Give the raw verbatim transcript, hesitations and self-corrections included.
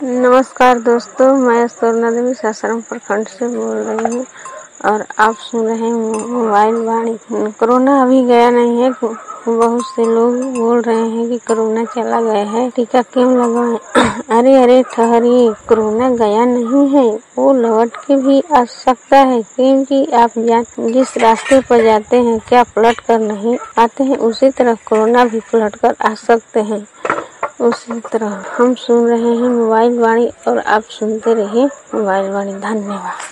नमस्कार दोस्तों, मैं स्वर्णा देवी सासाराम प्रखंड से बोल रही हूँ और आप सुन रहे हैं मोबाइल वाणी। कोरोना अभी गया नहीं है। बहुत से लोग बोल रहे हैं कि कोरोना चला गया है, टीका क्यों लगवाएं। अरे अरे ठहरिए, कोरोना गया नहीं है, वो लौट के भी आ सकता है, क्योंकि आप जा, जिस रास्ते पर जाते हैं क्या पलट कर नहीं आते हैं, उसी तरह कोरोना भी पलट कर आ सकते हैं। उसी तरह हम सुन रहे हैं मोबाइल वाणी और आप सुनते रहिए मोबाइल वाणी। धन्यवाद।